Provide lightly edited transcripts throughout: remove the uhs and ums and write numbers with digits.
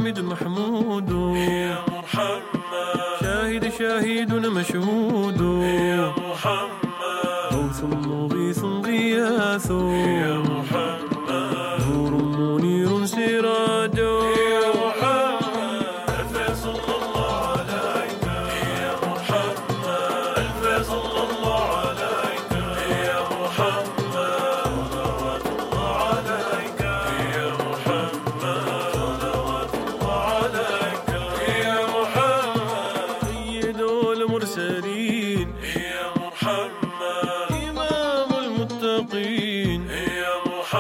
حامد محمود يا محمد شاهد شاهدنا مشهود يا محمد غوث مغيث غياث يا محمد نور منير سراج يا محمد ألف صلى الله عليك يا محمد ألف صلى الله عليك يا محمد صلوات الله عليك يا محمد صلوات الله عليك يا محمد سيد المرسلين يا محمد إمام المتقين يا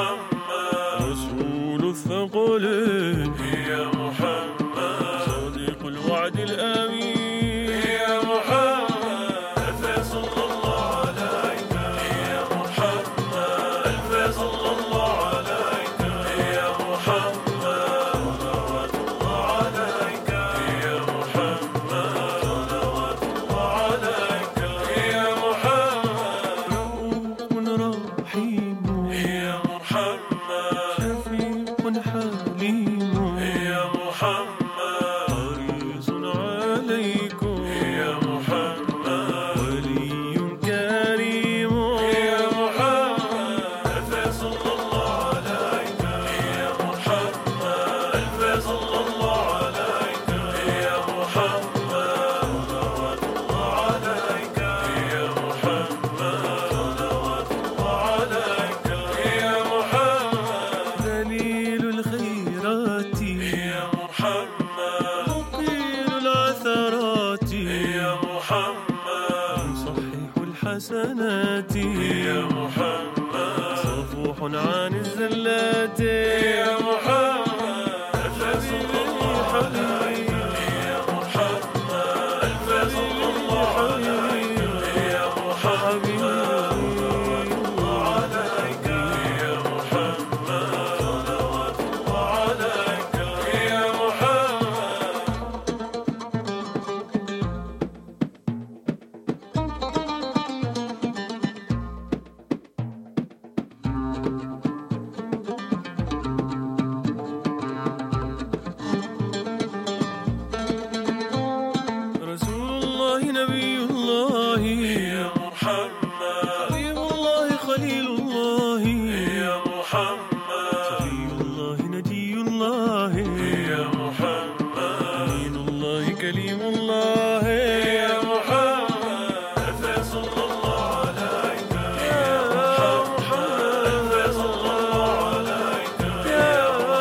محمد رسول الثقلين يا محمد صديق الوعد الأمين يا محمد ألف صلى الله عليك يا محمد ألف صلى الله عليك يا محمد صلوات الله عليك يا محمد صلوات الله عليك يا محمد رؤوف رحيم يا محمد شفيق حليم يا محمد حريص عليكم يا محمد ولي كريم يا محمد ألف صلى الله عليك يا محمد ألف صلى الله عليك يا محمد صلوات الله عليك يا محمد صلوات الله عليك يا محمد دليل الخيرات يا محمد مقيل العثرات يا محمد صحيح الحسنات يا محمد صفوح عن الزلات يا محمد ألف صلى الله عليك يا محمد ألف صلى الله عليك يا محمد صلوات الله عليك يا محمد صلوات الله عليك يا محمد رسول الله نبي الله يا محمد حبيب الله خليل الله يا محمد صفي الله نجي الله يا محمد أمين الله كليم الله يا محمد ألف صلى الله عليك يا محمد ألف صلى الله عليك يا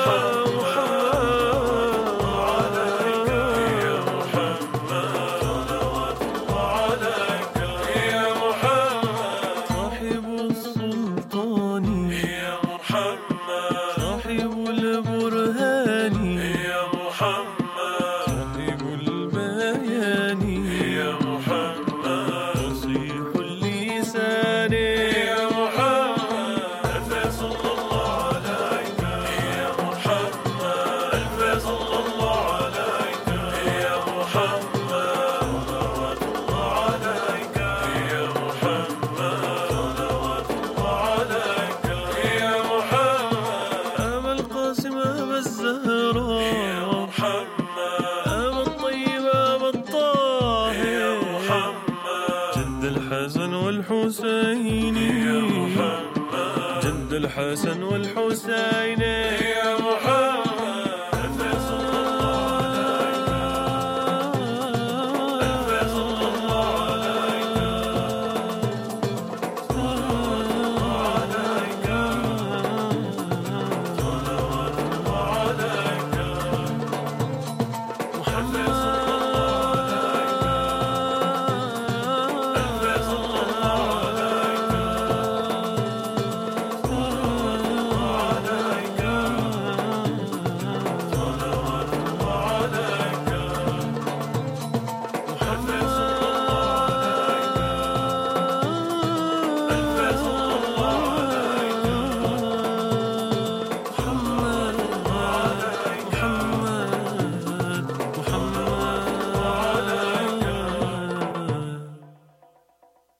محمد عليك يا محمد صلوات الله عليك يا محمد صاحب السلطان يا محمد صاحب البرهان يا محمد صاحب البيان يا محمد فصيح اللسان يا محمد ألف صلى الله عليك يا محمد ألف صلى الله عليك يا محمد صلوات الله عليك يا محمد صلوات الله عليك يا محمد أبا القاسم أبا الزهراء يا محمد أبا الطيب أبا الطاهر يا محمد جد الحسن والحسين يا محمد جد الحسن والحسين يا